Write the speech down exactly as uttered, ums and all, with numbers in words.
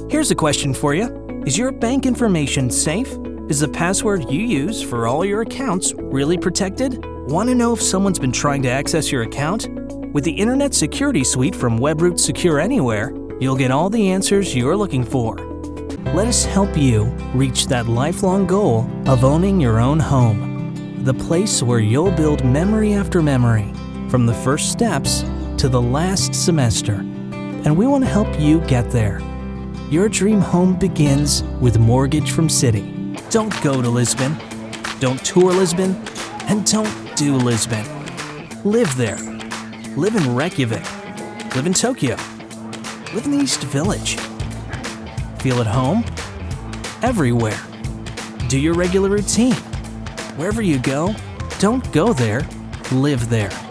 Here's a question for you. Is your bank information safe? Is the password you use for all your accounts really protected? Want to know if someone's been trying to access your account? With the Internet Security Suite from Webroot Secure Anywhere, you'll get all the answers you're looking for. Let us help you reach that lifelong goal of owning your own home. The place where you'll build memory after memory, from the first steps to the last semester. And we want to help you get there. Your dream home begins with Mortgage from Citi. Don't go to Lisbon, don't tour Lisbon, and don't do Lisbon. Live there. Live in Reykjavik. Live in Tokyo. Live in the East Village. Feel at home? Everywhere. Do your regular routine. Wherever you go, don't go there, live there.